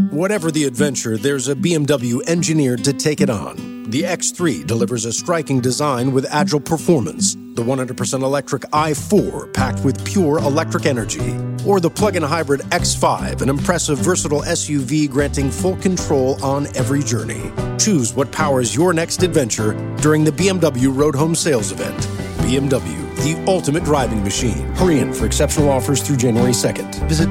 Whatever the adventure, there's a BMW engineered to take it on. The X3 delivers a striking design with agile performance. The 100% electric i4 packed with pure electric energy. Or the plug-in hybrid X5, an impressive, versatile SUV granting full control on every journey. Choose what powers your next adventure during the BMW Road Home Sales Event. BMW, the ultimate driving machine. Hurry in for exceptional offers through January 2nd. Visit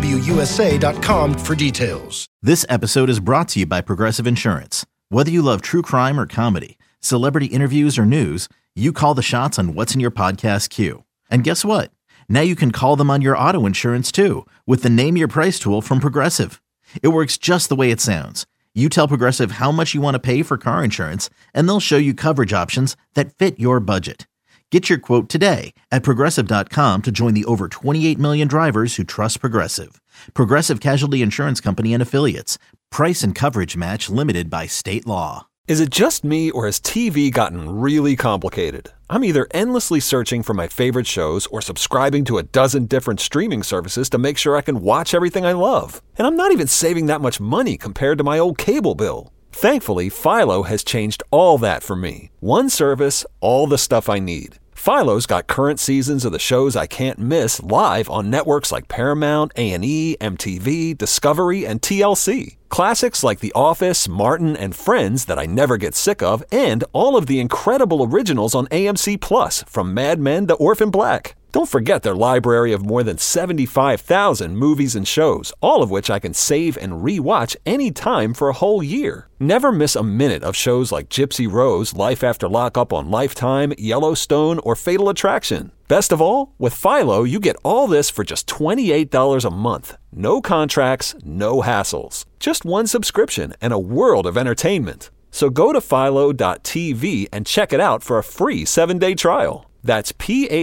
BMWUSA.com for details. This episode is brought to you by Progressive Insurance. Whether you love true crime or comedy, celebrity interviews or news, you call the shots on what's in your podcast queue. And guess what? Now you can call them on your auto insurance too with the Name Your Price tool from Progressive. It works just the way it sounds. You tell Progressive how much you want to pay for car insurance, and they'll show you coverage options that fit your budget. Get your quote today at Progressive.com to join the over 28 million drivers who trust Progressive. Progressive Casualty Insurance Company and Affiliates. Price and coverage match limited by state law. Is it just me, or has TV gotten really complicated? I'm either endlessly searching for my favorite shows or subscribing to a dozen different streaming services to make sure I can watch everything I love. And I'm not even saving that much money compared to my old cable bill. Thankfully, Philo has changed all that for me. One service, all the stuff I need. Philo's got current seasons of the shows I can't miss live on networks like Paramount, A&E, MTV, Discovery, and TLC. Classics like The Office, Martin, and Friends that I never get sick of, and all of the incredible originals on AMC+, from Mad Men to Orphan Black. Don't forget their library of more than 75,000 movies and shows, all of which I can save and re-watch anytime for a whole year. Never miss a minute of shows like Gypsy Rose, Life After Lockup on Lifetime, Yellowstone, or Fatal Attraction. Best of all, with Philo, you get all this for just $28 a month. No contracts, no hassles. Just one subscription and a world of entertainment. So go to philo.tv and check it out for a free 7-day trial. That's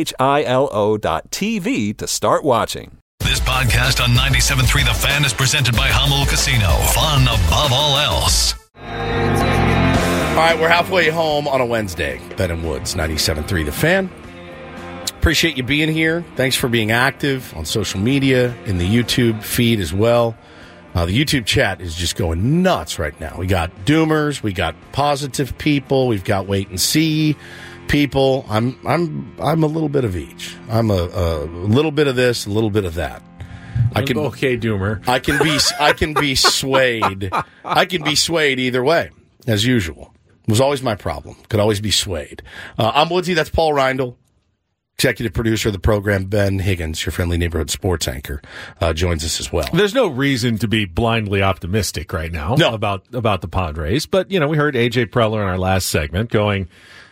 philo.tv to start watching. This podcast on 97.3 The Fan is presented by Hummel Casino. Fun above all else. All right, we're halfway home on a Wednesday. Ben and Woods, 97.3 The Fan. Appreciate you being here. Thanks for being active on social media, in the YouTube feed as well. The YouTube chat is just going nuts right now. We got doomers, we got positive people, we've got wait and see people. I'm a little bit of each. I'm a little bit of this, a little bit of that. Okay, doomer. I can be swayed. I can be swayed either way, as usual. It was always my problem. Could always be swayed. I'm Woodsy. That's Paul Reindl, executive producer of the program. Ben Higgins, your friendly neighborhood sports anchor, joins us as well. There's no reason to be blindly optimistic right now about the Padres, but we heard AJ Preller in our last segment going.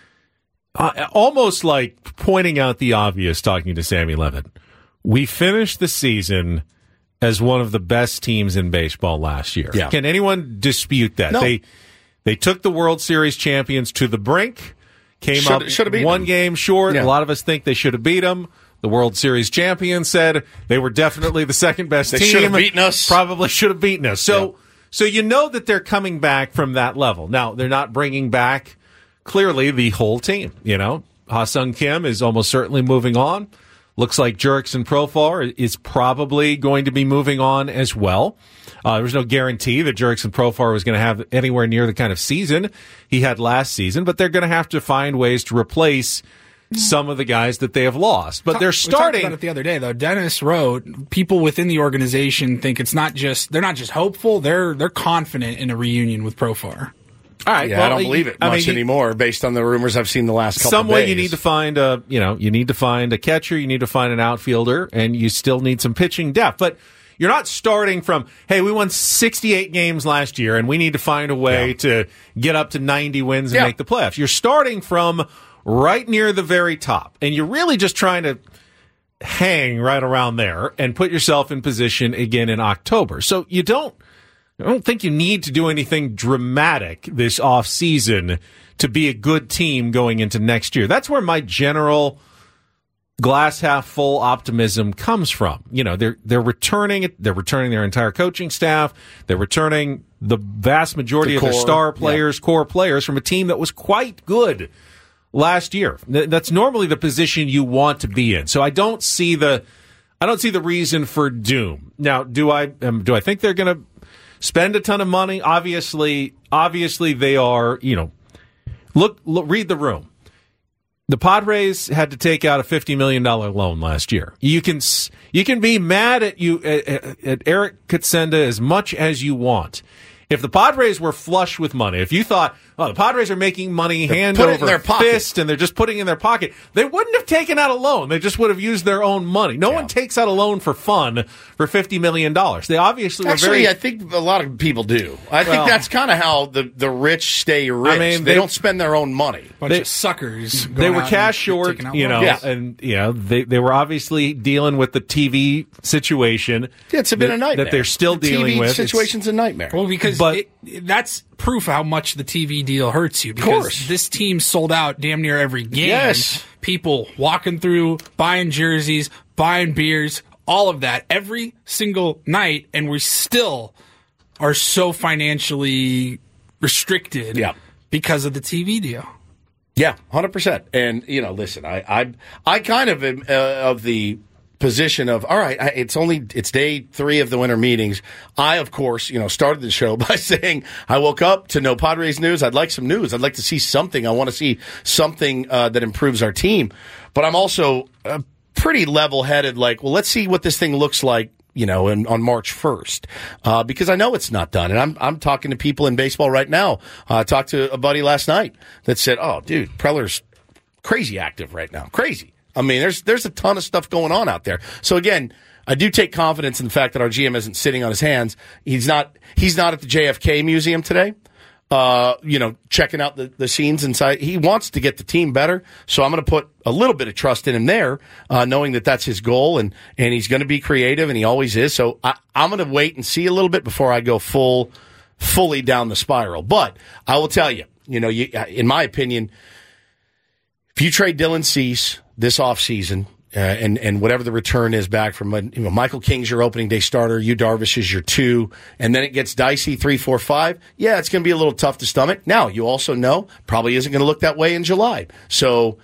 Almost like pointing out the obvious, talking to Sammy Levin. We finished the season as one of the best teams in baseball last year. Yeah. Can anyone dispute that? No. They took the World Series champions to the brink, came up one game short. Yeah. A lot of us think they should have beat them. The World Series champions said they were definitely the second best team. They should have beaten us. Probably should have beaten us. So you know that they're coming back from that level. Now, they're not bringing back clearly the whole team. Ha-Sung Kim is almost certainly moving on. Looks like Jurickson Profar is probably going to be moving on as well. There was no guarantee that Jurickson Profar was going to have anywhere near the kind of season he had last season, but they're going to have to find ways to replace some of the guys that they have lost. But they're starting. We talked about it the other day, though. Dennis wrote, people within the organization think they're not just hopeful, they're confident in a reunion with Profar. All right. Yeah, well, I don't believe it much anymore, based on the rumors I've seen the last couple of days. Some way you need to find a catcher, you need to find an outfielder, and you still need some pitching depth. But you're not starting from, hey, we won 68 games last year, and we need to find a way to get up to 90 wins and make the playoffs. You're starting from right near the very top, and you're really just trying to hang right around there and put yourself in position again in October. So I don't think you need to do anything dramatic this offseason to be a good team going into next year. That's where my general glass half full optimism comes from. They're returning their entire coaching staff. They're returning the vast majority of their star players, core players from a team that was quite good last year. That's normally the position you want to be in. So I don't see the reason for doom. Now, do I think they're going to spend a ton of money. Obviously they are, look, read the room. The Padres had to take out a $50 million loan last year. You can be mad at Eric Katsenda as much as you want. If the Padres were flush with money, if you thought, the Padres are making money hand over fist and they're just putting it in their pocket, they wouldn't have taken out a loan. They just would have used their own money. No one takes out a loan for fun for $50 million. They obviously were I think a lot of people do. I think that's kind of how the rich stay rich. I mean, they don't spend their own money. Bunch of suckers. They were cash short, and they were obviously dealing with the TV situation. Yeah, it's been a nightmare. That they're still dealing with. The situation's a nightmare. Well, because that's proof how much the TV deal hurts you. Because of course. This team sold out damn near every game. Yes. People walking through, buying jerseys, buying beers, all of that every single night, and we still are so financially restricted because of the TV deal. Yeah, 100%. And, listen, I kind of am of the position of, all right, it's day 3 of the winter meetings. I, of course, started the show by saying I woke up to no Padres news. I'd like some news. I'd like to see something. I want to see something that improves our team. But I'm also pretty level-headed, like, well, let's see what this thing looks like, on March 1st, because I know it's not done. And I'm talking to people in baseball right now. I talked to a buddy last night that said, oh, dude, Preller's crazy active right now. Crazy. I mean, there's a ton of stuff going on out there. So again, I do take confidence in the fact that our GM isn't sitting on his hands. He's not at the JFK Museum today, checking out the scenes inside. He wants to get the team better. So I'm going to put a little bit of trust in him there, knowing that that's his goal and he's going to be creative and he always is. So I'm going to wait and see a little bit before I go fully down the spiral. But I will tell you, in my opinion, if you trade Dylan Cease this offseason, and whatever the return is back from, Michael King's your opening day starter, Yu Darvish is your 2, and then it gets dicey 3, 4, 5. Yeah, it's going to be a little tough to stomach. Now, you also know probably isn't going to look that way in July. So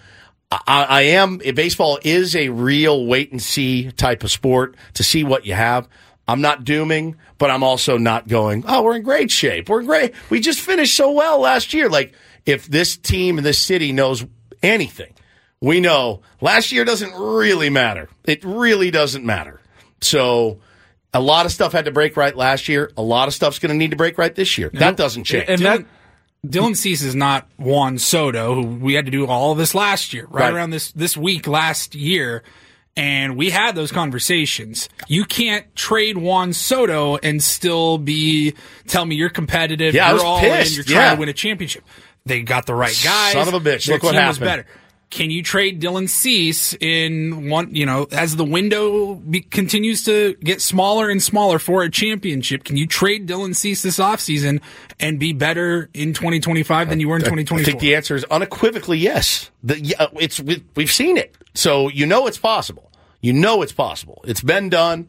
baseball is a real wait and see type of sport to see what you have. I'm not dooming, but I'm also not going, we're in great shape. We're great. We just finished so well last year. Like, if this team and this city knows anything, we know last year doesn't really matter. It really doesn't matter. So a lot of stuff had to break right last year. A lot of stuff's going to need to break right this year. That doesn't change. And Dylan Cease is not Juan Soto, who we had to do all of this last year, right around this week last year. And we had those conversations. You can't trade Juan Soto and still tell me you're competitive. Yeah, you're all pissed. in. You're trying to win a championship. They got the right guys. Son of a bitch. Their Look what team was happened. better. Can you trade Dylan Cease in one, as the window continues to get smaller and smaller for a championship? Can you trade Dylan Cease this offseason and be better in 2025 than you were in 2024? I think the answer is unequivocally yes. We've seen it. So it's possible. It's possible. It's been done.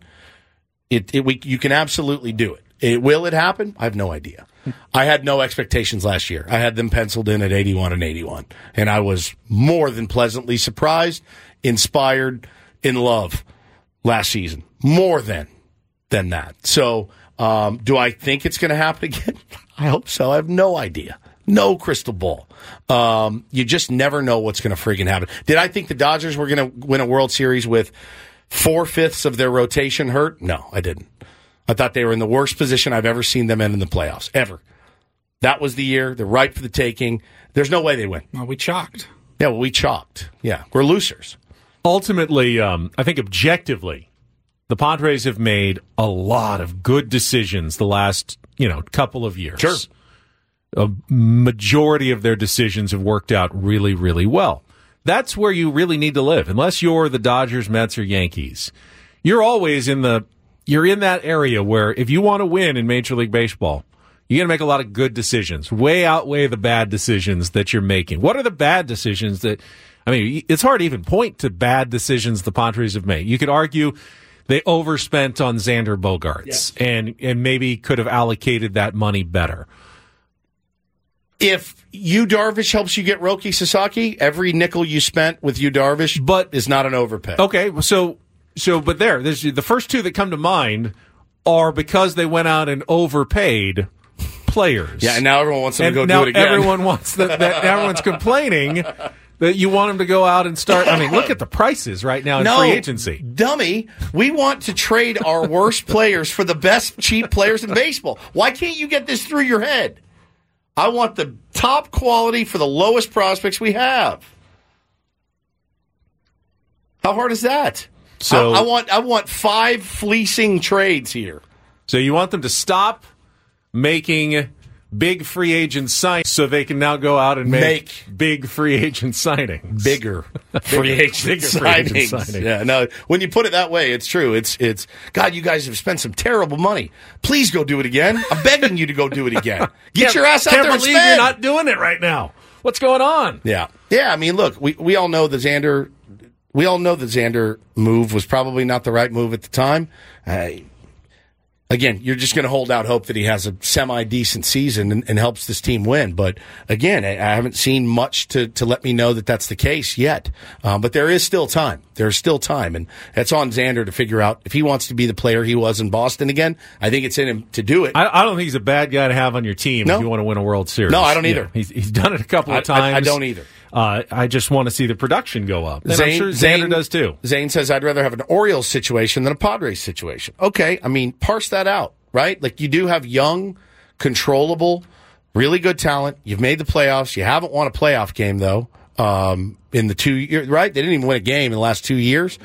You can absolutely do it. Will it happen? I have no idea. I had no expectations last year. I had them penciled in at 81 and 81. And I was more than pleasantly surprised, inspired, in love last season. More than that. So, do I think it's going to happen again? I hope so. I have no idea. No crystal ball. You just never know what's going to friggin' happen. Did I think the Dodgers were going to win a World Series with 4/5 of their rotation hurt? No, I didn't. I thought they were in the worst position I've ever seen them in the playoffs, ever. That was the year. They're ripe for the taking. There's no way they win. Well, we chalked. Yeah, we chalked. Yeah, we're losers. Ultimately, I think objectively, the Padres have made a lot of good decisions the last, couple of years. Sure. A majority of their decisions have worked out really, really well. That's where you really need to live. Unless you're the Dodgers, Mets, or Yankees, you're always you're in that area where if you want to win in Major League Baseball, you got to make a lot of good decisions, way outweigh the bad decisions that you're making. What are the bad decisions it's hard to even point to bad decisions the Padres have made. You could argue they overspent on Xander Bogaerts and maybe could have allocated that money better. If Yu Darvish helps you get Roki Sasaki, every nickel you spent with Yu Darvish is not an overpay. Okay, so there's the first two that come to mind or because they went out and overpaid players. Yeah, and now everyone wants them to go now do it again. Everyone wants that everyone's complaining that you want them to go out and start. I mean, look at the prices right now in free agency. Dummy, we want to trade our worst players for the best cheap players in baseball. Why can't you get this through your head? I want the top quality for the lowest prospects we have. How hard is that? So I want 5 fleecing trades here. So you want them to stop making big free agent signings so they can now go out and make big free agent signings. Bigger free agent signings. Yeah, no, when you put it that way, it's true. It's God, you guys have spent some terrible money. Please go do it again. I'm begging you to go do it again. Get your ass out there and spend. Can't believe you're not doing it right now. What's going on? Yeah. I mean, look, we all know the Xander. We all know the Xander move was probably not the right move at the time. Again, you're just going to hold out hope that he has a semi-decent season and helps this team win. But again, I haven't seen much to let me know that that's the case yet. But there is still time. There's still time. And it's on Xander to figure out if he wants to be the player he was in Boston again. I think it's in him to do it. I don't think he's a bad guy to have on your team if you want to win a World Series. No, I don't either. Yeah, he's done it a couple of times. I don't either. I just want to see the production go up. And I'm sure Xander does too. Zane says, I'd rather have an Orioles situation than a Padres situation. Okay, I mean, parse that out, right? Like, you do have young, controllable, really good talent. You've made the playoffs. You haven't won a playoff game, though, in the 2 years, right? They didn't even win a game in the last 2 years.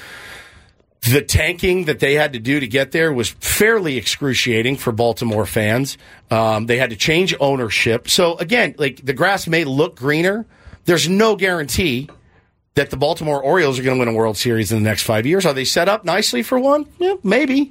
The tanking that they had to do to get there was fairly excruciating for Baltimore fans. They had to change ownership. So, again, like, the grass may look greener. There's no guarantee that the Baltimore Orioles are going to win a World Series in the next 5 years. Are they set up nicely for one? Yeah, maybe.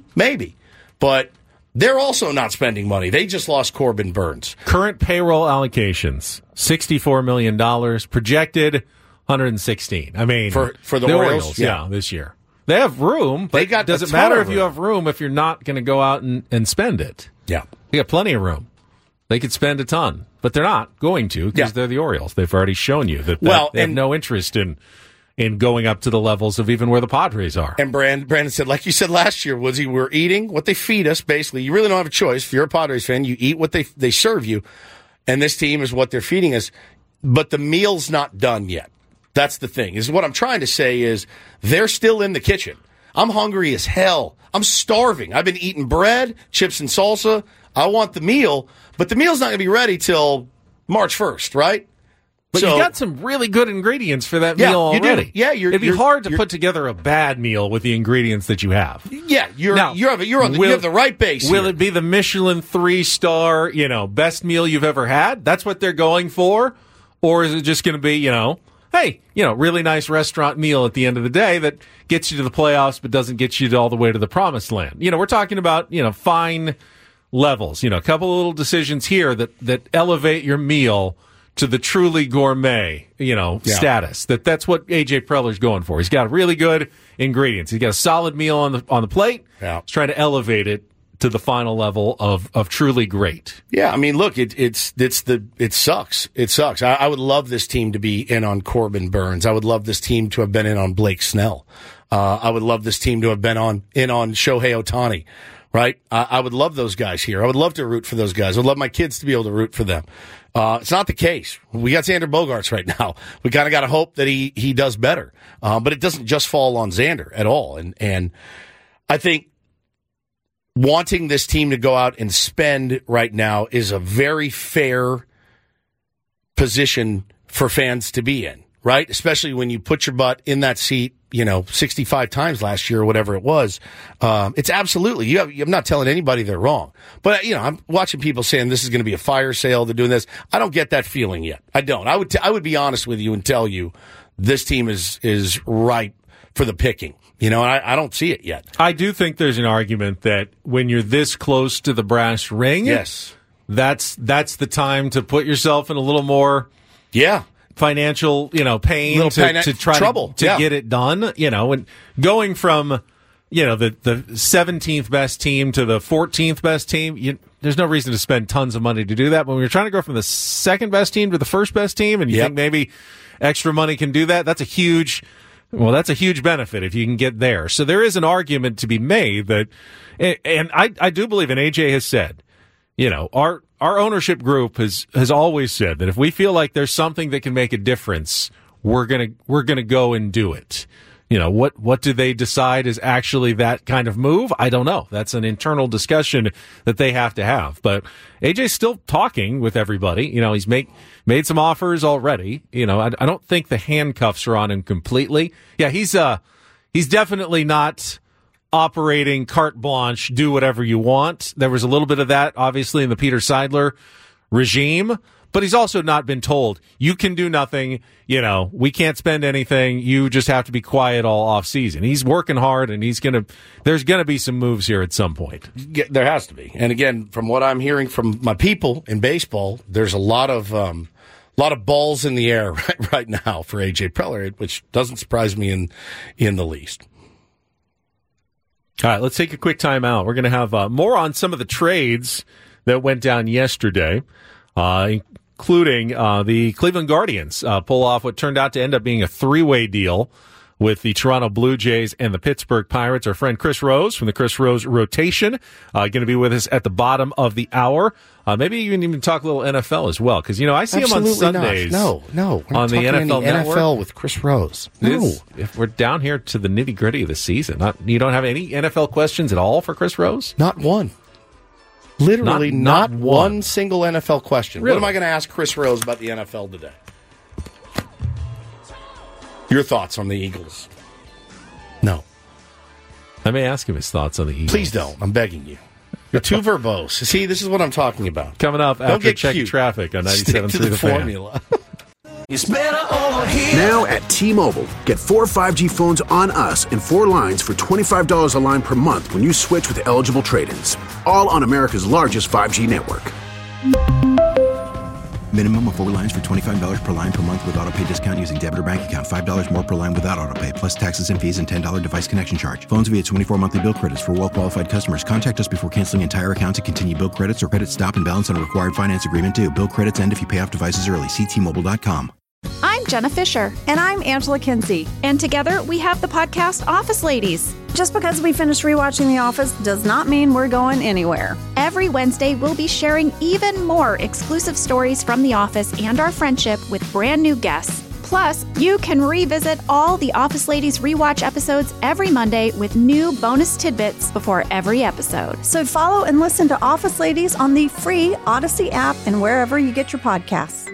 But they're also not spending money. They just lost Corbin Burns. Current payroll allocations, $64 million. Projected, $116. I mean, for the Orioles? Yeah, this year. They have room, but it doesn't matter if you have room if you're not going to go out and spend it. Yeah. They got plenty of room. They could spend a ton, but they're not going to because they're the Orioles. They've already shown you that they have no interest in going up to the levels of even where the Padres are. And Brandon said, like you said last year, Woodsy, we're eating what they feed us, basically. You really don't have a choice. If you're a Padres fan, you eat what they serve you, and this team is what they're feeding us. But the meal's not done yet. That's the thing. Is what I'm trying to say is they're still in the kitchen. I'm hungry as hell. I'm starving. I've been eating bread, chips and salsa. I want the meal, but the meal's not going to be ready till March 1st, right? But you got some really good ingredients for that meal already. You do. Yeah, it'd be hard to put together a bad meal with the ingredients that you have. Yeah, you have the right base. Will it be the Michelin 3-star, best meal you've ever had? That's what they're going for, or is it just going to be, hey, really nice restaurant meal at the end of the day that gets you to the playoffs but doesn't get you all the way to the promised land? We're talking about fine levels. A couple of little decisions here that elevate your meal to the truly gourmet, status. That's what AJ Preller's going for. He's got really good ingredients. He's got a solid meal on the plate. Yeah. He's trying to elevate it to the final level of truly great. Yeah, I mean, look, it sucks. It sucks. I would love this team to be in on Corbin Burns. I would love this team to have been in on Blake Snell. I would love this team to have been in on Shohei Ohtani. Right? I would love those guys here. I would love to root for those guys. I would love my kids to be able to root for them. It's not the case. We got Xander Bogaerts right now. We kind of got to hope that he does better. But it doesn't just fall on Xander at all. And I think wanting this team to go out and spend right now is a very fair position for fans to be in, right? Especially when you put your butt in that seat 65 times last year or whatever it was. It's absolutely, I'm not telling anybody they're wrong. But, I'm watching people saying this is going to be a fire sale. They're doing this. I don't get that feeling yet. I don't. I would be honest with you and tell you this team is ripe for the picking. I don't see it yet. I do think there's an argument that when you're this close to the brass ring, yes, that's the time to put yourself in a little more, financial, pain to try trouble to get it done, and going from, the 17th best team to the 14th best team, there's no reason to spend tons of money to do that. But when you're trying to go from the second best team to the first best team and you think maybe extra money can do that, that's a huge Well, that's a huge benefit if you can get there. So there is an argument to be made that, and I do believe, and AJ has said, our ownership group has always said that if we feel like there's something that can make a difference, we're gonna go and do it. What do they decide is actually that kind of move? I don't know. That's an internal discussion that they have to have. But AJ's still talking with everybody. He's made some offers already. I don't think the handcuffs are on him completely. Yeah, he's definitely not operating carte blanche, do whatever you want. There was a little bit of that, obviously, in the Peter Seidler regime. But he's also not been told, you can do nothing, we can't spend anything, you just have to be quiet all off season. He's working hard, and there's going to be some moves here at some point. There has to be. And again, from what I'm hearing from my people in baseball, there's a lot of balls in the air right now for AJ Preller, which doesn't surprise me in the least. All right, let's take a quick time out. We're going to have more on some of the trades that went down yesterday. Including the Cleveland Guardians pull off what turned out to end up being a three-way deal with the Toronto Blue Jays and the Pittsburgh Pirates. Our friend Chris Rose from the Chris Rose Rotation going to be with us at the bottom of the hour. Maybe you can even talk a little NFL as well, because I see Absolutely him on Sundays. No, we're on the NFL Network. NFL with Chris Rose. No, if we're down here to the nitty-gritty of the season. You don't have any NFL questions at all for Chris Rose? Not one. Literally not one single NFL question. Really? What am I going to ask Chris Rose about the NFL today? Your thoughts on the Eagles? No. I may ask him his thoughts on the Eagles. Please don't. I'm begging you. You're too verbose. See, this is what I'm talking about. Coming up after checking traffic on 97.3 The formula. It's better over here. Now at T-Mobile, get 4 5G phones on us and 4 lines for $25 a line per month when you switch with eligible trade-ins. All on America's largest 5G network. Minimum of 4 lines for $25 per line per month with autopay discount using debit or bank account. $5 more per line without autopay, plus taxes and fees and $10 device connection charge. Phones via 24 monthly bill credits for well-qualified customers. Contact us before canceling entire account to continue bill credits or credit stop and balance on a required finance agreement due. Bill credits end if you pay off devices early. See T-Mobile.com. I'm Jenna Fisher. And I'm Angela Kinsey. And together we have the podcast Office Ladies. Just because we finished rewatching The Office does not mean we're going anywhere. Every Wednesday, we'll be sharing even more exclusive stories from The Office and our friendship with brand new guests. Plus, you can revisit all the Office Ladies rewatch episodes every Monday with new bonus tidbits before every episode. So follow and listen to Office Ladies on the free Odyssey app and wherever you get your podcasts.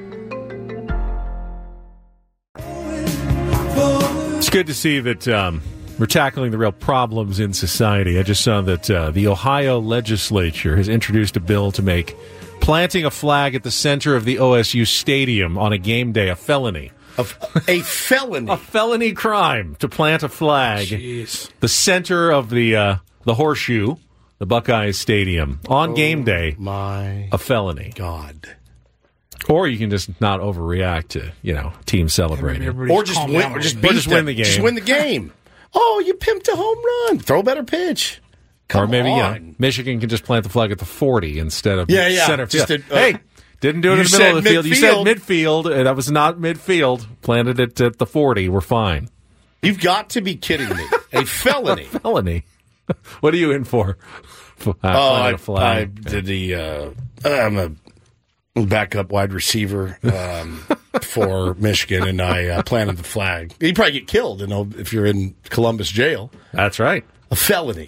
It's good to see that we're tackling the real problems in society. I just saw that the Ohio legislature has introduced a bill to make planting a flag at the center of the OSU stadium on a game day a felony. A felony? A felony crime to plant a flag. Jeez. The center of the horseshoe, the Buckeyes Stadium, on game day. My a felony. God. Or you can just not overreact to, team celebrating. Or just win, or just win the game. Just win the game. Oh, you pimped a home run. Throw a better pitch. Come or maybe, on. Michigan can just plant the flag at the 40 instead of center field. Hey, didn't do it in the middle of the field. You said midfield. That was not midfield. Planted it at the 40. We're fine. You've got to be kidding me. A felony. A felony. What are you in for? I did I'm a backup wide receiver for Michigan, and I planted the flag. You'd probably get killed if you're in Columbus jail. That's right. A felony.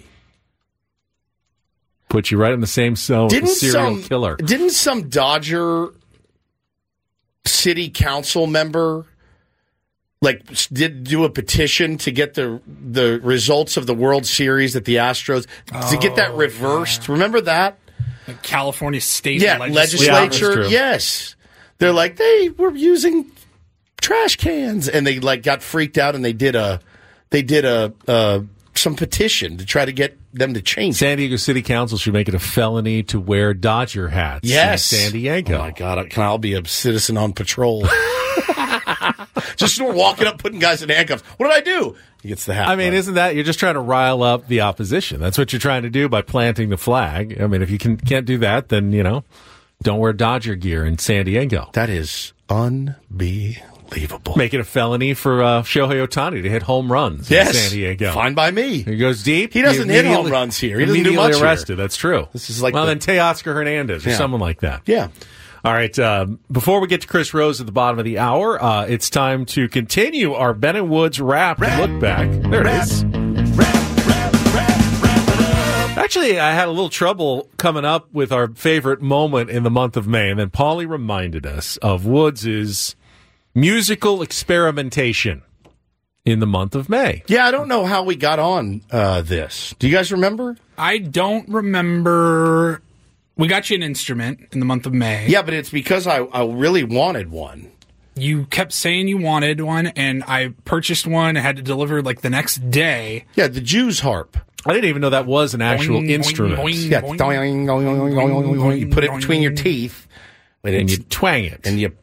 Put you right in the same cell with a serial killer. Didn't some Dodger city council member did do a petition to get the results of the World Series at the Astros to get that reversed? Yeah. Remember that? The California State legislature. Yeah, yes. They're like, they were using trash cans, and they got freaked out, and they did some petition to try to get them to change. San Diego City Council should make it a felony to wear Dodger hats. Yes. in San Diego. Oh my God! Can I be a citizen on patrol? Just walking up, putting guys in handcuffs. What did I do? He gets the hat. I mean, isn't that you're just trying to rile up the opposition? That's what you're trying to do by planting the flag. I mean, if you can't do that, then don't wear Dodger gear in San Diego. That is unbelievable. Unbelievable. Make it a felony for Shohei Ohtani to hit home runs in San Diego. Fine by me. He goes deep. He doesn't hit home runs here. He doesn't do immediately much arrested. here. That's true. This is like then Teoscar Hernandez or someone like that. Yeah. All right. Before we get to Chris Rose at the bottom of the hour, it's time to continue our Ben and Woods rap look back. There it is. Actually, I had a little trouble coming up with our favorite moment in the month of May, and then Paulie reminded us of Woods' musical experimentation in the month of May. Yeah, I don't know how we got on this. Do you guys remember? I don't remember. We got you an instrument in the month of May. Yeah, but it's because I really wanted one. You kept saying you wanted one, and I purchased one and had to deliver like the next day. Yeah, the Jew's harp. I didn't even know that was an actual instrument. Yeah, you put it between your teeth. And you twang it. And you...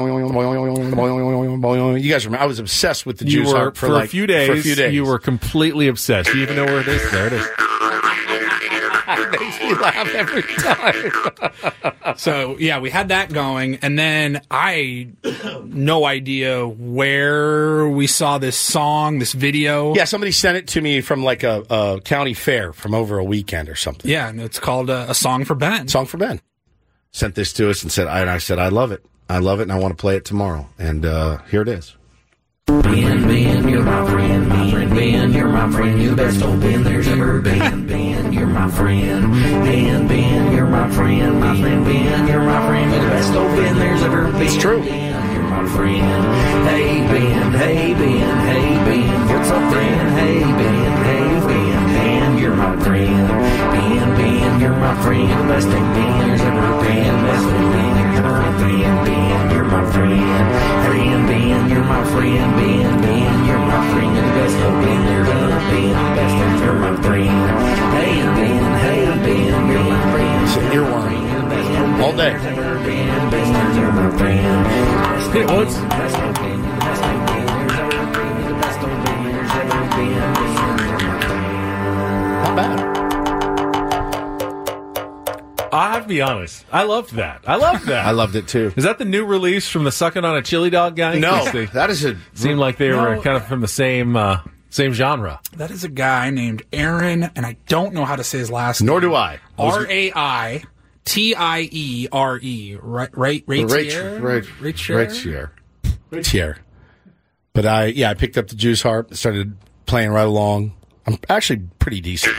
You guys remember, I was obsessed with the Jew's harp for a few days. You were completely obsessed. You even know where it is? There it is. It makes me laugh every time. So, yeah, we had that going, and then no idea where we saw this song, this video. Yeah, somebody sent it to me from like a county fair from over a weekend or something. Yeah, and it's called A Song for Ben. Song for Ben. Sent this to us and I said, I love it. I love it, and I want to play it tomorrow. And here it is. Ben, you're my friend. Ben, you're my friend. You're the best old Ben there's ever been. Ben, you're my friend. Ben, you're my friend. My friend Ben, you're my friend. You're the best old Ben there's ever been. It's true. Ben, you're my friend. Hey Ben, hey Ben, hey Ben. What's up, friend? Hey Ben, you're my friend. Ben, you're my friend. You're the best old Ben there's ever been. Best old Ben, you're my friend. Ben, you're my friend. Ben, you're my friend. Ben, you're my friend. You're the best old Ben there's ever been. Best old, you're my friend. Hey Ben, you're my friend. It's an earworm. All day. Best old, you're my friend. It was. Best old Ben, you're the best old Ben there's ever been. The best old Ben there's ever been. Not bad. I have to be honest. I loved that. I loved it too. Is that the new release from the Sucking on a Chili Dog guy? No, that is a... Seemed like they were kind of from the same genre. That is a guy named Aaron, and I don't know how to say his last name. name. Nor do I. Raitiere. Raitiere. But I picked up the Jew's harp, started playing right along. I'm actually pretty decent.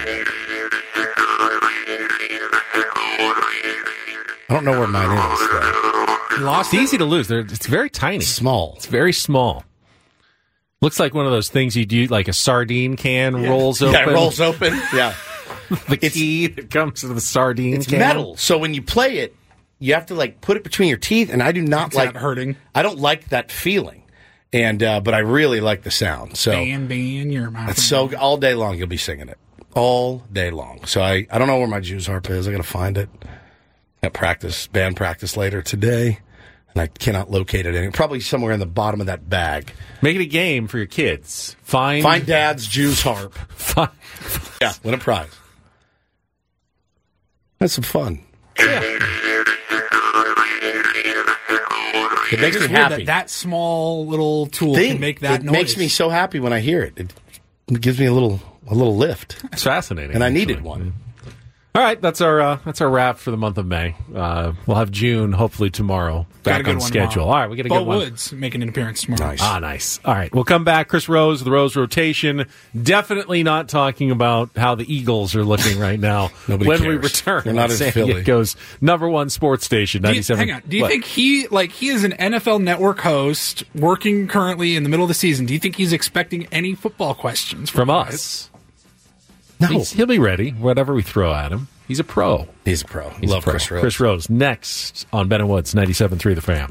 I don't know where mine is, though. It's easy to lose. It's very tiny. Small. It's very small. Looks like one of those things you do, like a sardine can rolls open. Yeah, it rolls open. Yeah. The key that comes to the sardine can. It's metal. So when you play it, you have to like put it between your teeth, and I do not it's like not hurting. I don't like that feeling. And but I really like the sound. So Ben, you're my friend. So all day long you'll be singing it. All day long. So I don't know where my Jew's harp is. I gotta find it. Got band practice later today, and I cannot locate it. Probably somewhere in the bottom of that bag. Make it a game for your kids. Find Dad's Jew's harp. Yeah, win a prize. That's some fun. Yeah. It makes me happy. That small little tool can make that noise. It makes me so happy when I hear it. It gives me a little lift. It's fascinating. And I needed one. All right, that's our wrap for the month of May. We'll have June hopefully tomorrow back on schedule. Tomorrow. All right, we got a good one. Woods making an appearance tomorrow. Nice. Nice. All right, we'll come back. Chris Rose, the Rose Rotation. Definitely not talking about how the Eagles are looking right now. Nobody when cares. we return. They're not in San Philly. Diego's #1 sports station, 97. Hang on. Do you think he is an NFL Network host working currently in the middle of the season? Do you think he's expecting any football questions from us? No. He'll be ready, whatever we throw at him. He's a pro. He's a pro. Love Chris Rose. Chris Rose, next on Ben & Woods, 97.3 The Fan.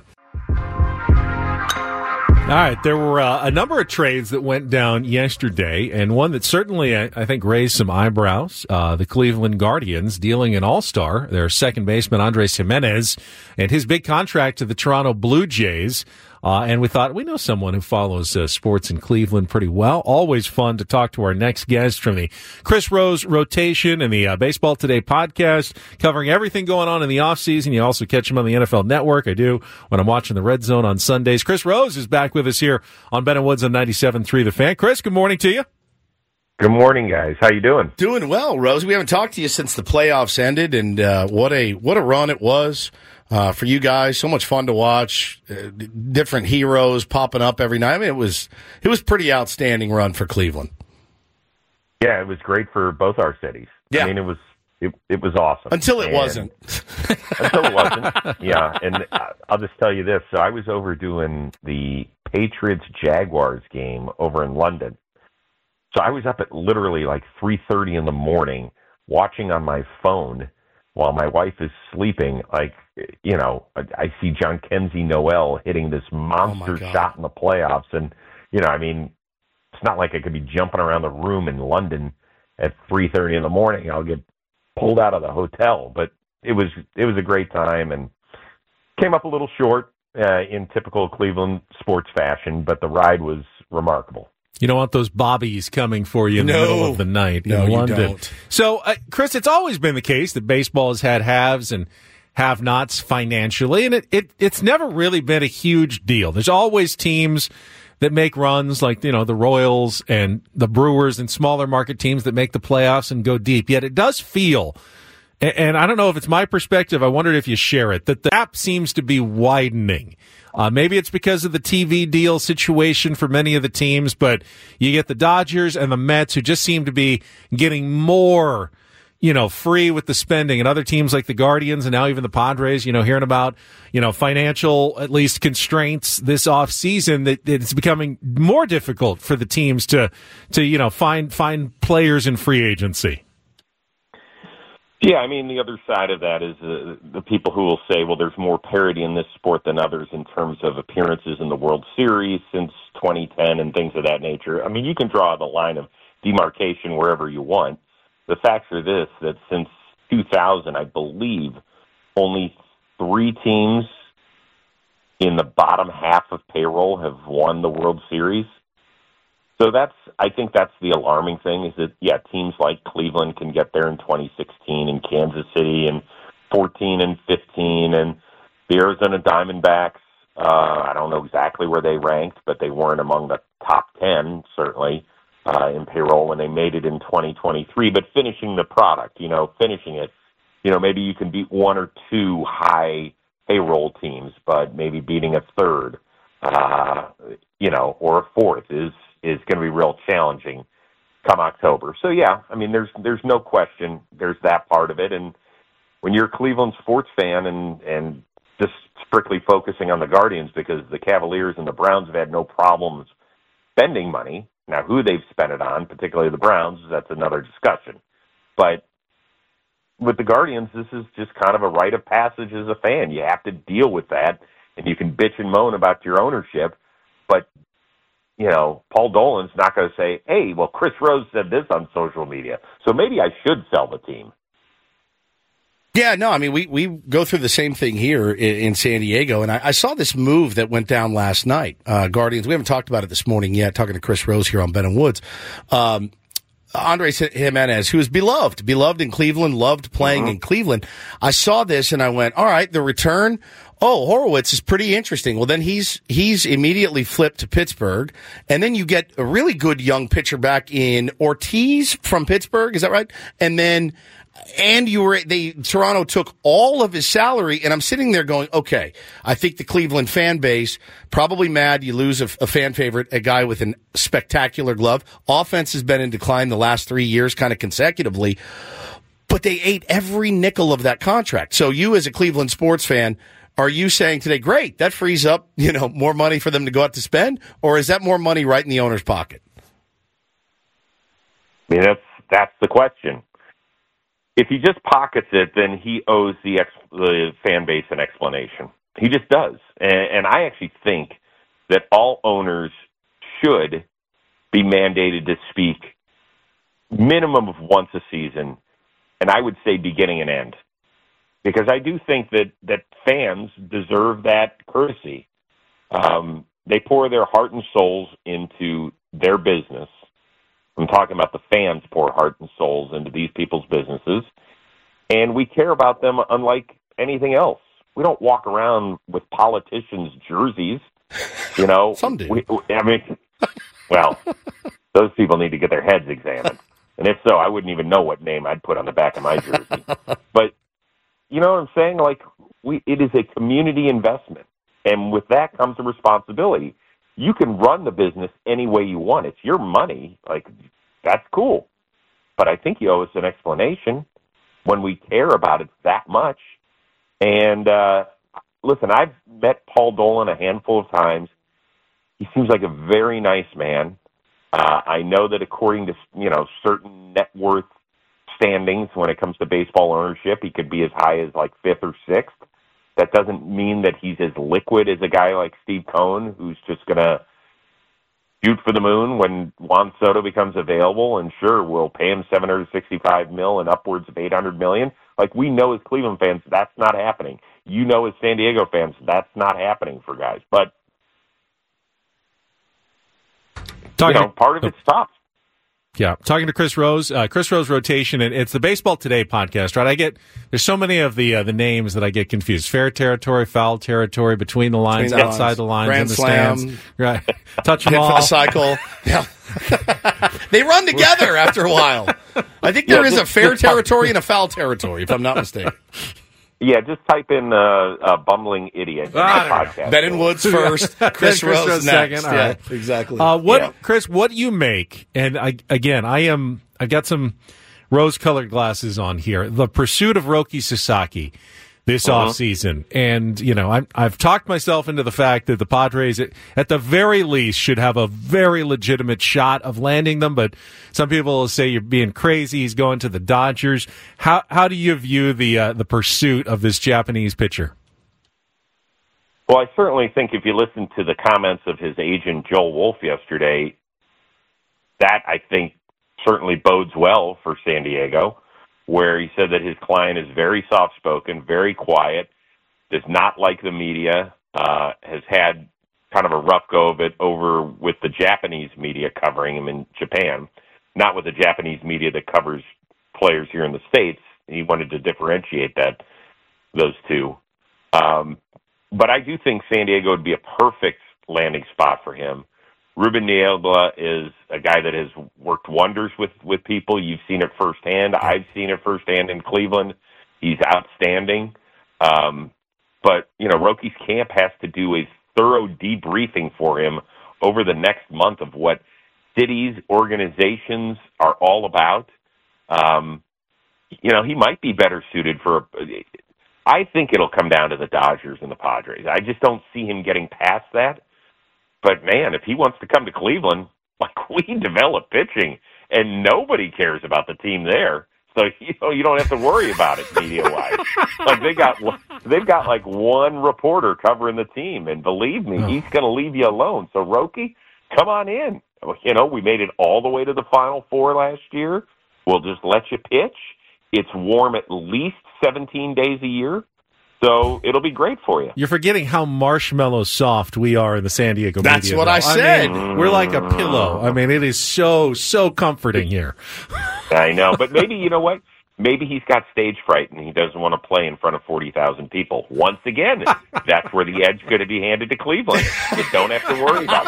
All right, there were a number of trades that went down yesterday, and one that certainly, I think, raised some eyebrows. The Cleveland Guardians dealing an all-star, their second baseman, Andres Jimenez, and his big contract to the Toronto Blue Jays And we thought, we know someone who follows sports in Cleveland pretty well. Always fun to talk to our next guest from the Chris Rose rotation and the Baseball Today podcast, covering everything going on in the offseason. You also catch him on the NFL Network. I do when I'm watching the Red Zone on Sundays. Chris Rose is back with us here on Ben and Woods on 97.3 The Fan. Chris, good morning to you. Good morning, guys. How you doing? Doing well, Rose. We haven't talked to you since the playoffs ended, and what a run it was. For you guys, so much fun to watch. Different heroes popping up every night. I mean, it was pretty outstanding run for Cleveland. Yeah, it was great for both our cities. Yeah. I mean, it was awesome until it wasn't. Until it wasn't. Yeah, and I'll just tell you this. So I was over doing the Patriots Jaguars game over in London. So I was up at literally like 3:30 in the morning, watching on my phone while my wife is sleeping. Like, you know, I see John Kenzie Noel hitting this monster shot in the playoffs. And, you know, I mean, it's not like I could be jumping around the room in London at 3:30 in the morning. I'll get pulled out of the hotel. But it was a great time and came up a little short in typical Cleveland sports fashion, but the ride was remarkable. You don't want those bobbies coming for you in the middle of the night in London. You don't. So, Chris, it's always been the case that baseball has had haves and have-nots financially, and it's never really been a huge deal. There's always teams that make runs like, you know, the Royals and the Brewers and smaller market teams that make the playoffs and go deep. Yet it does feel, and I don't know if it's my perspective, I wondered if you share it, that the gap seems to be widening. Maybe it's because of the TV deal situation for many of the teams, but you get the Dodgers and the Mets who just seem to be getting more, you know, free with the spending, and other teams like the Guardians and now even the Padres, you know, hearing about, you know, financial, at least, constraints this off season, that it's becoming more difficult for the teams to you know, find players in free agency. Yeah, I mean, the other side of that is the people who will say, well, there's more parity in this sport than others in terms of appearances in the World Series since 2010 and things of that nature. I mean, you can draw the line of demarcation wherever you want. The facts are this, that since 2000, I believe, only 3 teams in the bottom half of payroll have won the World Series. So I think that's the alarming thing, is that, yeah, teams like Cleveland can get there in 2016 and Kansas City in 14 and 15 and the Arizona Diamondbacks. I don't know exactly where they ranked, but they weren't among the top 10, certainly, in payroll when they made it in 2023. But finishing the product, you know, finishing it, you know, maybe you can beat 1 or 2 high payroll teams, but maybe beating a third, you know, or a fourth is going to be real challenging come October. So, yeah, I mean, there's no question there's that part of it. And when you're a Cleveland sports fan and just strictly focusing on the Guardians, because the Cavaliers and the Browns have had no problems spending money. Now, who they've spent it on, particularly the Browns, that's another discussion. But with the Guardians, this is just kind of a rite of passage as a fan. You have to deal with that, and you can bitch and moan about your ownership, but you know, Paul Dolan's not going to say, hey, well, Chris Rose said this on social media, so maybe I should sell the team. Yeah, no, I mean, we go through the same thing here in San Diego, and I saw this move that went down last night. Guardians, we haven't talked about it this morning yet, talking to Chris Rose here on Ben and Woods. Andres Jimenez, who is beloved in Cleveland, loved playing in Cleveland. I saw this and I went, all right, the return. Oh, Horowitz is pretty interesting. Well, then he's immediately flipped to Pittsburgh, and then you get a really good young pitcher back in Ortiz from Pittsburgh. Is that right? And Toronto took all of his salary, and I'm sitting there going, okay, I think the Cleveland fan base probably mad you lose a fan favorite, a guy with a spectacular glove. Offense has been in decline the last 3 years kind of consecutively, but they ate every nickel of that contract. So you as a Cleveland sports fan, are you saying today, great, that frees up, you know, more money for them to go out to spend, or is that more money right in the owner's pocket? I mean, that's the question. If he just pockets it, then he owes the fan base an explanation. He just does. And I actually think that all owners should be mandated to speak minimum of once a season, and I would say beginning and end. Because I do think that fans deserve that courtesy. They pour their heart and souls into their business. I'm talking about the fans pour heart and souls into these people's businesses. And we care about them unlike anything else. We don't walk around with politicians' jerseys, you know. Some do. Well, those people need to get their heads examined. And if so, I wouldn't even know what name I'd put on the back of my jersey. But you know what I'm saying? Like, it is a community investment. And with that comes a responsibility. You can run the business any way you want. It's your money. Like, that's cool. But I think you owe us an explanation when we care about it that much. And listen, I've met Paul Dolan a handful of times. He seems like a very nice man. I know that according to, you know, certain net worth standings when it comes to baseball ownership, he could be as high as like 5th or 6th. That doesn't mean that he's as liquid as a guy like Steve Cohen, who's just going to shoot for the moon when Juan Soto becomes available. And sure, we'll pay him $765 million and upwards of $800 million. Like, we know as Cleveland fans, that's not happening. You know, as San Diego fans, that's not happening for guys. But part of it's tough. Yeah, talking to Chris Rose Rotation, and it's the Baseball Today podcast, right? There's so many of the names that I get confused. Fair territory, foul territory, between the lines, outside the lines, Grand in the Slam, stands. Right. Touch hit ball. for the cycle. Yeah. They run together after a while. I think there is a fair territory and a foul territory, if I'm not mistaken. Yeah, just type in bumbling idiot in the podcast. Ben and Woods first, Chris Rose next. Second. All right. Exactly. Chris, what do you make? And I've got some rose-colored glasses on here. The pursuit of Roki Sasaki this offseason. And, you know, I've talked myself into the fact that the Padres, at the very least, should have a very legitimate shot of landing them. But some people will say you're being crazy. He's going to the Dodgers. How do you view the pursuit of this Japanese pitcher? Well, I certainly think if you listen to the comments of his agent, Joel Wolfe, yesterday, that, I think, certainly bodes well for San Diego, where he said that his client is very soft-spoken, very quiet, does not like the media, has had kind of a rough go of it over with the Japanese media covering him in Japan, not with the Japanese media that covers players here in the States. He wanted to differentiate those two. But I do think San Diego would be a perfect landing spot for him. Ruben Niebla is a guy that has worked wonders with people. You've seen it firsthand. I've seen it firsthand in Cleveland. He's outstanding. But, you know, Roki's camp has to do a thorough debriefing for him over the next month of what cities, organizations are all about. You know, he might be better suited for I think it'll come down to the Dodgers and the Padres. I just don't see him getting past that. But, man, if he wants to come to Cleveland, like, we develop pitching, and nobody cares about the team there. So, you know, you don't have to worry about it media-wise. Like, they've got like one reporter covering the team, and believe me, he's going to leave you alone. So, Roki, come on in. You know, we made it all the way to the Final Four last year. We'll just let you pitch. It's warm at least 17 days a year. So it'll be great for you. You're forgetting how marshmallow soft we are in the San Diego media. That's what I said. I mean, we're like a pillow. I mean, it is so comforting here. I know, but maybe, you know what? Maybe he's got stage fright and he doesn't want to play in front of 40,000 people. Once again, that's where the edge could be handed to Cleveland. You don't have to worry about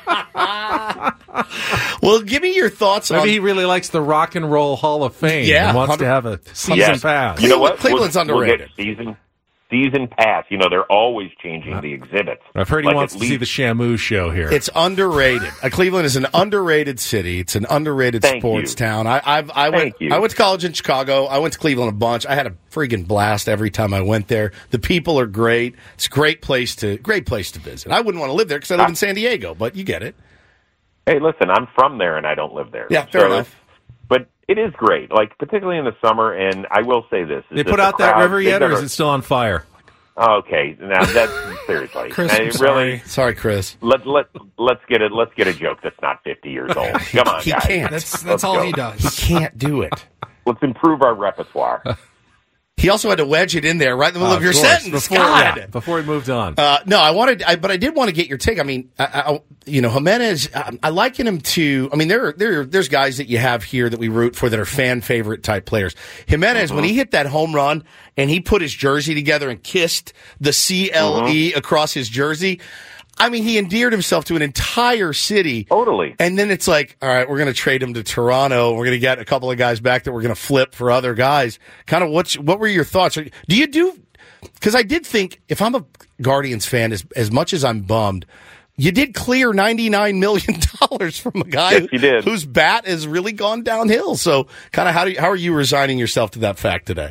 that. Well, give me your thoughts on... Maybe he really likes the Rock and Roll Hall of Fame and wants to have a season pass. You know what? Cleveland's underrated. We'll get season pass. You know, they're always changing the exhibits. I've heard he wants to see the Shamu show here. It's underrated. Cleveland is an underrated city. It's an underrated sports town. I went to college in Chicago. I went to Cleveland a bunch. I had a friggin' blast every time I went there. The people are great. It's a great place to visit. I wouldn't want to live there because I live in San Diego, but you get it. Hey, listen, I'm from there and I don't live there. Yeah, fair enough. But it is great, like particularly in the summer. And I will say this: they put out that river yet, or is it still on fire? Okay, now that's seriously. Chris, sorry, Chris. Let's get it. Let's get a joke that's not 50 years old. Come on, he guys. Can't. That's all he does. He can't do it. Let's improve our repertoire. He also had to wedge it in there right in the middle of your sentence. Before he moved on. No, but I did want to get your take. I mean, Jimenez, I liken him to. I mean, there's guys that you have here that we root for that are fan favorite type players. Jimenez, when he hit that home run and he put his jersey together and kissed the CLE across his jersey. I mean, he endeared himself to an entire city. Totally. And then it's like, all right, we're going to trade him to Toronto. We're going to get a couple of guys back that we're going to flip for other guys. Kind of what were your thoughts? Because I did think, if I'm a Guardians fan, as much as I'm bummed, you did clear $99 million from a guy whose bat has really gone downhill. So kind of how are you resigning yourself to that fact today?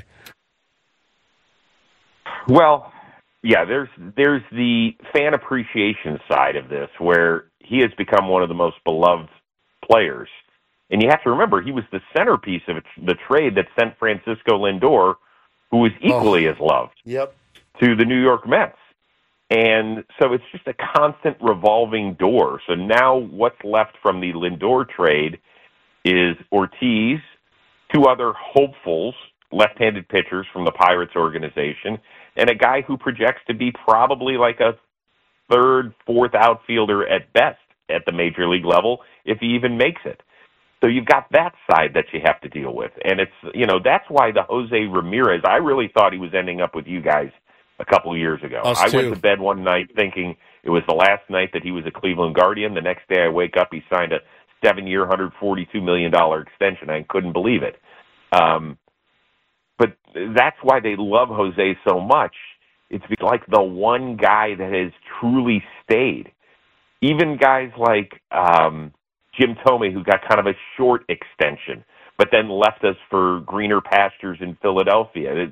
Well, yeah, there's the fan appreciation side of this, where he has become one of the most beloved players. And you have to remember, he was the centerpiece of the trade that sent Francisco Lindor, who was equally as loved, to the New York Mets. And so it's just a constant revolving door. So now what's left from the Lindor trade is Ortiz, two other hopefuls, left-handed pitchers from the Pirates organization, and a guy who projects to be probably like a third, fourth outfielder at best at the major league level, if he even makes it. So you've got that side that you have to deal with. And it's, that's why the Jose Ramirez, I really thought he was ending up with you guys a couple of years ago. I went to bed one night thinking it was the last night that he was a Cleveland Guardian. The next day I wake up, he signed a 7-year, $142 million extension. I couldn't believe it. But that's why they love Jose so much. It's like the one guy that has truly stayed. Even guys like Jim Thome, who got kind of a short extension, but then left us for greener pastures in Philadelphia.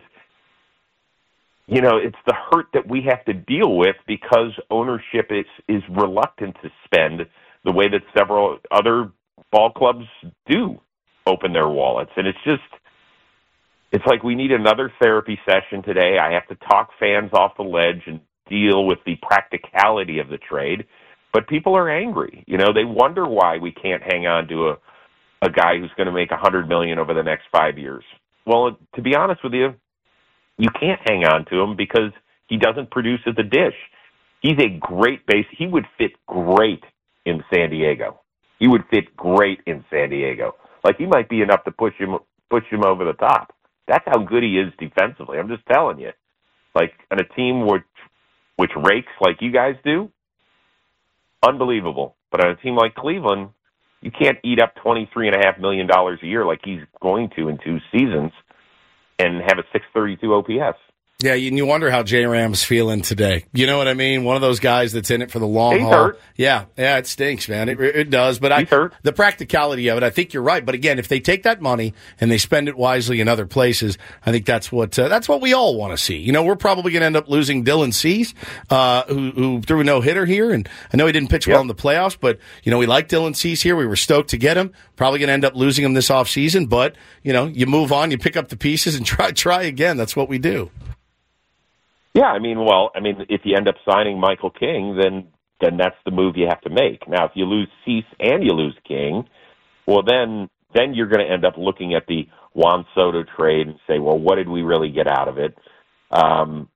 It's the hurt that we have to deal with because ownership is reluctant to spend the way that several other ball clubs do open their wallets. And it's like we need another therapy session today. I have to talk fans off the ledge and deal with the practicality of the trade. But people are angry. They wonder why we can't hang on to a guy who's going to make $100 million over the next 5 years. Well, to be honest with you, you can't hang on to him because he doesn't produce at the dish. He's a great base. He would fit great in San Diego. He would fit great in San Diego. Like, he might be enough to push him over the top. That's how good he is defensively. I'm just telling you. Like, on a team which rakes like you guys do, unbelievable. But on a team like Cleveland, you can't eat up $23.5 million a year like he's going to in 2 seasons and have a 632 OPS. Yeah, and you wonder how J-Ram's feeling today. You know what I mean? One of those guys that's in it for the long haul. Hurt. Yeah, it stinks, man. It does. But He's hurt. The practicality of it, I think you're right. But again, if they take that money and they spend it wisely in other places, I think that's what we all want to see. We're probably going to end up losing Dylan Cease, who threw a no-hitter here. And I know he didn't pitch well in the playoffs, but, we like Dylan Cease here. We were stoked to get him. Probably going to end up losing him this offseason. But, you move on, you pick up the pieces and try again. That's what we do. Yeah, if you end up signing Michael King, then that's the move you have to make. Now, if you lose Cease and you lose King, well, then you're going to end up looking at the Juan Soto trade and say, well, what did we really get out of it? And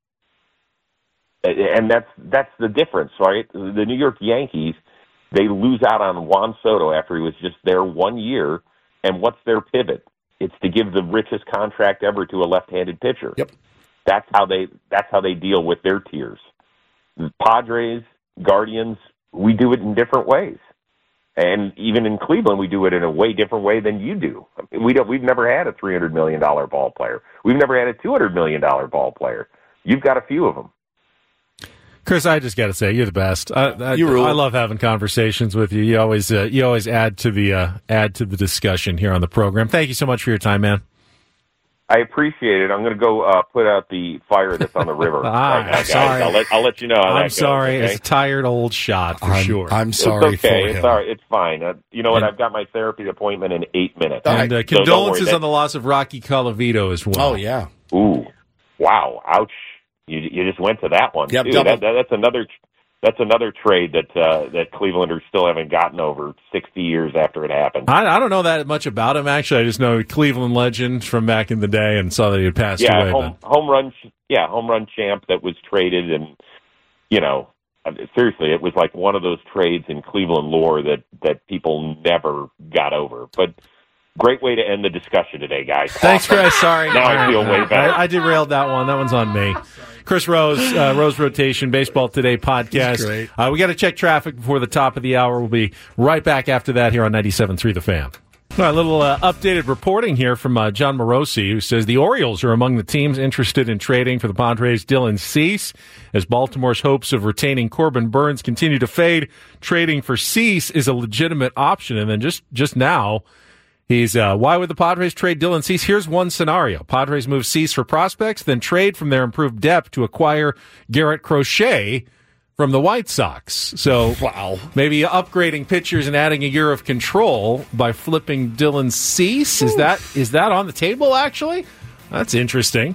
that's the difference, right? The New York Yankees, they lose out on Juan Soto after he was just there 1 year, and what's their pivot? It's to give the richest contract ever to a left-handed pitcher. Yep. That's how they deal with their tiers. Padres, Guardians, we do it in different ways, and even in Cleveland, we do it in a way different way than you do. We've never had a $300 million ball player. We've never had a $200 million ball player. You've got a few of them. Chris, I just got to say, you're the best. I love having conversations with you. You always add to the discussion here on the program. Thank you so much for your time, man. I appreciate it. I'm going to go put out the fire that's on the river. Sorry. I'll let you know how I'm that sorry. goes, okay? It's a tired old shot for sure. I'm sorry it's okay. for him. It's all right. It's fine. You know what? I've got my therapy appointment in 8 minutes. And condolences on the loss of Rocky Colavito as well. Oh, yeah. Ooh. Wow. Ouch. You just went to that one. Yep, too. That's that's another trade that Clevelanders still haven't gotten over 60 years after it happened. I don't know that much about him, actually. I just know Cleveland legend from back in the day and saw that he had passed away. Home run champ that was traded, and seriously, it was like one of those trades in Cleveland lore that people never got over. But great way to end the discussion today, guys. Thanks, Chris. Sorry. Now I feel way better. I derailed that one. That one's on me. Chris Rose, Rose Rotation, Baseball Today podcast. Great. We got to check traffic before the top of the hour. We'll be right back after that here on 97.3 The Fan. All right, a little updated reporting here from John Morosi, who says the Orioles are among the teams interested in trading for the Padres' Dylan Cease. As Baltimore's hopes of retaining Corbin Burns continue to fade, trading for Cease is a legitimate option. And then just now, he's, why would the Padres trade Dylan Cease? Here's one scenario. Padres move Cease for prospects, then trade from their improved depth to acquire Garrett Crochet from the White Sox. So maybe upgrading pitchers and adding a year of control by flipping Dylan Cease. Is that on the table, actually? That's interesting.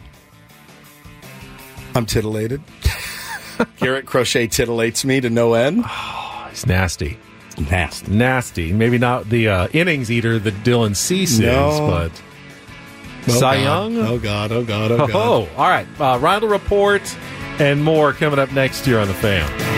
I'm titillated. Garrett Crochet titillates me to no end. Oh, he's nasty. Nasty. Maybe not the innings eater that Dylan Cease is, but Cy Young? Oh, God. All right. Rindle Report and more coming up next year on The Fan.